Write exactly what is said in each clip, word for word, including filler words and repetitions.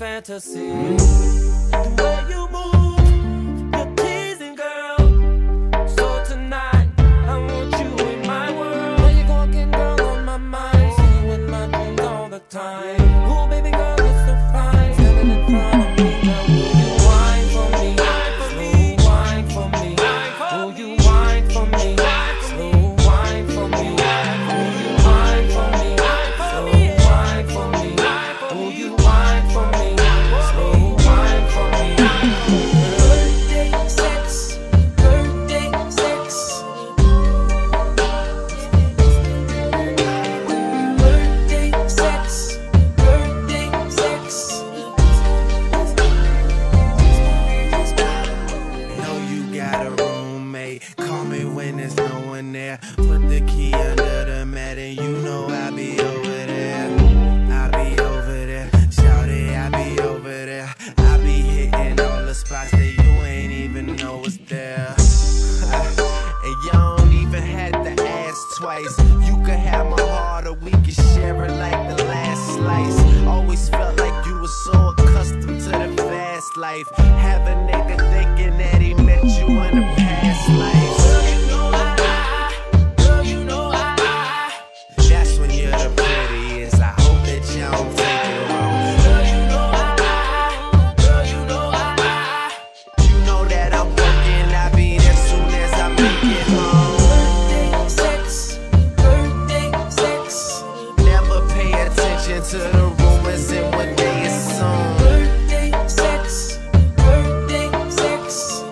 fantasy. The way you move, you're teasing, girl. So tonight, I want you in my world. Where you walking, girl, on my mind. See you in my dreams all the time. Ooh, baby girl, you're so fine. Standing in front of me, now will you whine for me? Slow whine for me. Will you whine for me? Slow whine for me. Will you whine for me? Slow whine for me. Will you whine for me? Slow whine for me. Birthday sex, birthday sex. Birthday sex, birthday sex. Know you got a roommate. Call me when there's no one there. Put the key under the mat and you know I'll be over there. I'll be over there. Shout it, I'll be over there. I'll be hitting all the spots that you ain't even know was there. And you don't even have to ask twice. You could have my heart or we could share it like the last slice. Always felt like you were so accustomed to the fast life. Have a nigga thinking that he met you in a past life. Girl, you know I, girl, you know I. That's when you're the prettiest. I hope that you don't take it wrong. Girl, you know I, girl, you know I. You know that I'm working. I'll be there soon as I make it home. Birthday sex, birthday sex. Never pay attention to the rumors and what they assume. Birthday sex, birthday sex.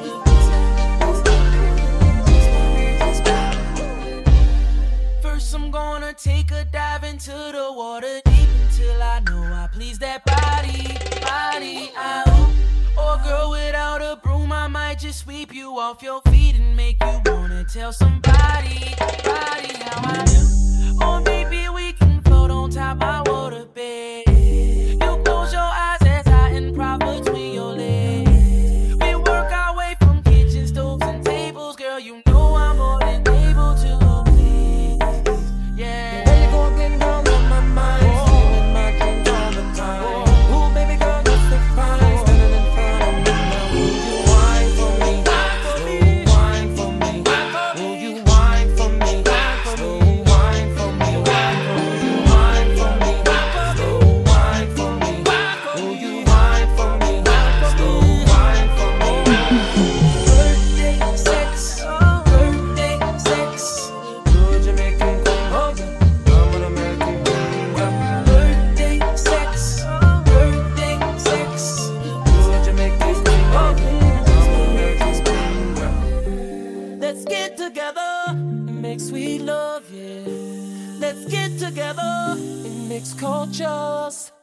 First I'm gonna take a dive into the water deep until I know I please that body, body out. Or girl without a broom, I might just sweep you off your feet and make you wanna tell somebody, body how I do. Or maybe we can float on top my water bed. You close your eyes as I improv between your legs. We work our way from kitchen stoves and tables, girl. You know I'm more than able to please. Yeah. There you go again, girl, on my mind. See you in my dreams all the time. Ooh, baby girl, you're so fine. Standing in front of me now. Will you whine for me? Slow whine for me. Will you whine for me? Slow whine for me. Will you whine for me? Slow whine for me. Will you whine for me? Slow whine for me. Birthday sex, birthday sex. Good Jamaican queen, oh yeah, I'm an American queen, girl. Birthday sex, birthday sex. Good Jamaican queen, oh yeah, I'm an American queen, girl. Let's get together and make sweet love, yeah. Let's get together and mix cultures.